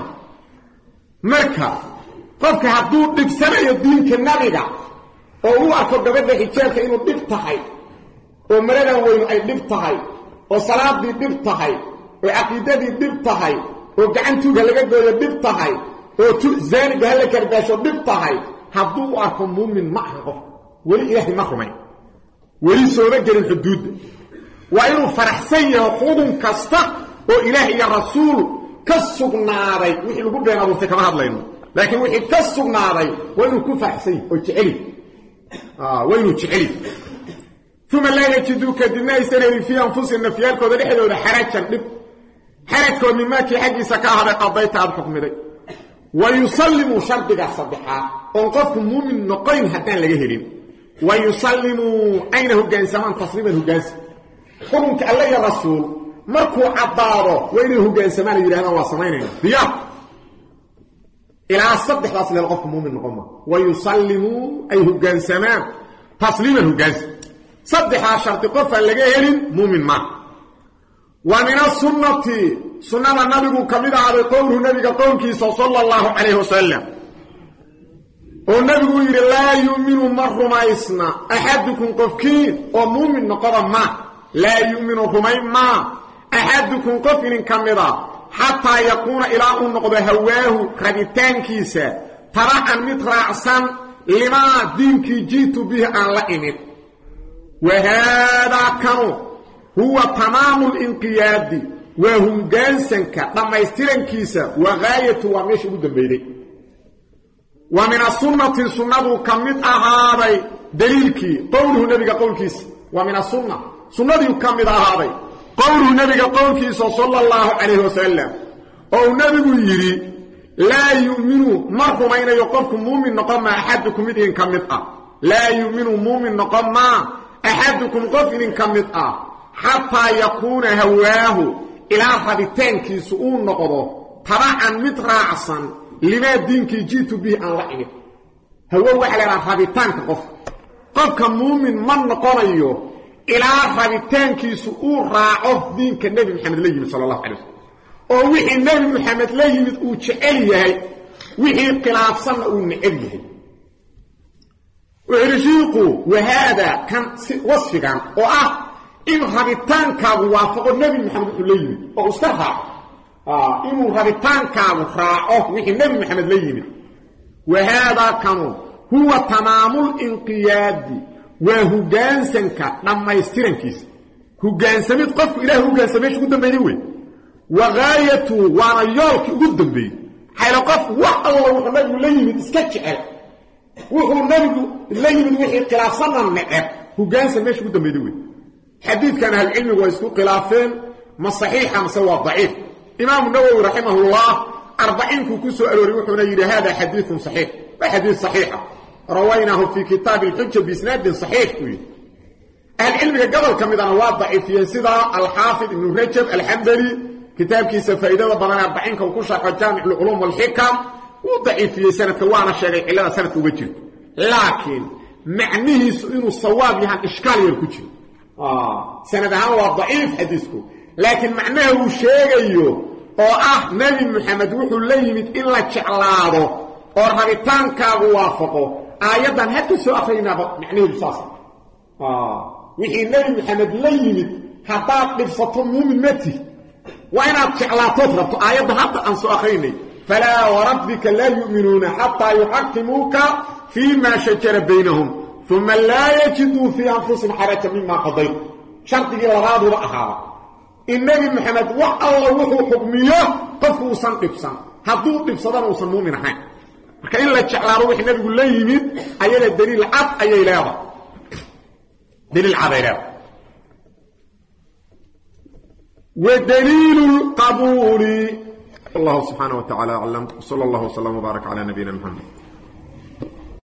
marka qofka hadduu dhibsanayo diinka nabiga oo uu arko gabadha xijaabka inuu dhib tahay oo maradan weynu ay dhib tahay oo salaadii dhib tahay oo caqiidadii dhib tahay oo gacantuuga laga gooyo dhib tahay oo zaaniga hala karbaasho dhib tahay hadduu u arko muumin ma aha qof weli ilaahay ma rumayn weli sooma gelin xuduudda waa inuu faraxsan yaho xudun kasta oo ilaah iyo rasuul ka sugnaaday wixii lagu been abuurtay kama hadlayno laakiin wixii ka sugnaaday waa inuu ku faraxsan yaho oo jeceli waa inuu jeceli uma laa yajiduu kadibna aysan helin fii anfusihim nafyaalkooda dhexdooda xarajan dhib xarajkoo mimaakii xaggiisa ka ahaday qadayta aad xukmiday wa yusallimuu shardigaa saddexaad oon qofku muumin noqoyn haddaan laga helin wa yusallimuu ayna hoggaansamaan tasliiman hoggaansan xukunka alle iyo rasuul markuu caddaado waa inay hoggaansamaan ay yidhahdaan waa samaynayna diyaar ilaa saddexdaas leel qofku muumin noqon ma wa yusallimuu ay hoggaansamaan tasliiman hoggaansan saddexdaa shardi qofaan laga helin muumin ma wa min asunnati sunnada nabigu ka mid ahaaday qowluhu nabiga qowlkiisa sala allahu calayhi wasalam oo nabigu yidhi laa yu'minu ma rumaysna axadukum qofkiin oo muumin noqoda ma laa yu'minu rumayn maa axadukum qof inin ka mida xataa yakuuna ilaa uu noqdo hawaahu rabitaankiisa tabacan mid raacsan limaa diinkii jiitu bihi aan la imin wa haadaa kanu huwa tamaamu linqiyaadi waa hoggaansanka dhammaystirankiisa wa gaayatu waa meesha ugu dambayday wa min asunnati sunnadu ka mid ahaaday daliilkii qowluhu nabiga qowlkiisa wa min asunna sunnadii ka mid ahaaday qowluhu nabiga qowlkiisa sala allahu calayhi wasalam oo nabigu yidhi laa yu'minu ma rumaynayo qofku muumin noqon maa axadukum mid idin ka mid ah laa yu'minu muumin noqon maa axadukum qof idin ka mid ah xataa yakuuna hawaahu ilaa rabitaankiisu uu noqdo tabacan mid raacsan limaa diinkii jiitu bihi aan la imin hawo waxa la yidhaha rabitaanka qofka muumin ma noqonayo ilaa rabitaankiisu uu raaco diinka nebi maxamed la yimid sala allahu calay wasalam oo wixii nebi maxamed la yimid uu jecel yahay wixii khilaafsanna uu neceb yahay wuxuu shiiqu wahaadaa kan wasfigan oo ah in rabitaankaagu waafaqo nebi maxamed wuxuu la yimid oo iska raaco inuu rabitaankaagu raaco wixii nebi maxamed la yimid wahaadaa kanu huwa tamaamulinqiyaadi waa hoggaansanka dhammaystirankiisa hoggaansamid qofku ilahay hoggaansa meesha ugu dambeeyey wey wa gaayatu waana yoolkii ugu dambeeyey xayla qof wax alla wuxuu nabigu la yimid iska jecel wuxuu nabigu la yimid wixii khilaafsanna neceb hoggaansan meesha ugu dambeeyey wey xadiidkan ahlulcilmigu waa isku khilaafeen ma saxiixa mase waa daciif imaamu nawowi raximahullah 40 ku soo arooriyey wuxuuna yidhi hada xadiidun saxiix waa xadiid saxiixa رويناه في كتاب الحجة بإسناد صحيح كوي العلم قبل كمدنا واضع في سيدة الحافظ ابن رجب الحنبلي كتاب كيس فائدة وضمنا 40 كوكوشة جامع العلوم والحكم وضع في سنة وانا شريع إلا سنة وجه لكن معنيه إنه الصواب يعني إشكال يركوشي سنة هو ضعيف حديثكم لكن معناه شيء نبي محمد وحو ليمت إلا جعلاده ورهبتانكا وافقه آيادا هاتو سو أخرينا معنيه بساسا وحي النبي محمد ليمت حتى نفسطه مؤمن متي وإنا جعلاته ربط آيادا حتى أنسو أخريني فلا وربك لا يؤمنون حتى يحكموك فيما شجر بينهم ثم لا يجدوا في أنفسهم حرجا مما قضيت شرط لغاده رأها النبي محمد الله وحو حكميه قفوا صنقفصا هدو قفصدان وصنمو من حين فكأن لا تشعل روح النبي يقول لي يمين أيلا الدليل العب أي إلاوة دليل العب إلاوة ودليل القبول الله سبحانه وتعالى أعلم صلى الله وسلم وبارك على نبينا محمد